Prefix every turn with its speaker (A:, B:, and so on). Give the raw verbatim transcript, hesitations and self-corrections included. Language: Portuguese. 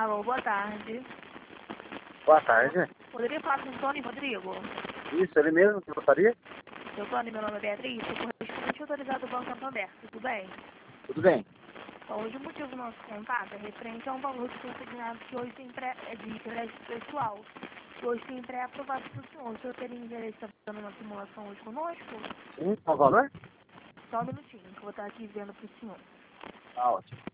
A: Alô, boa tarde.
B: Boa tarde.
A: Poderia falar com o Tony Rodrigo?
B: Isso, ele mesmo que gostaria?
A: Seu Tony, meu nome é Beatriz, sou correspondente autorizado do Banco Santander, tudo bem?
B: Tudo bem.
A: Bom, hoje o motivo do nosso contato é referente a um valor de consignado que hoje tem pré, é de crédito pessoal, que hoje tem pré-aprovado para o senhor. O senhor teria interesse em estar fazendo uma simulação hoje conosco?
B: Sim, qual o valor?
A: Só um minutinho, que eu vou estar aqui vendo para o senhor.
B: Tá ótimo.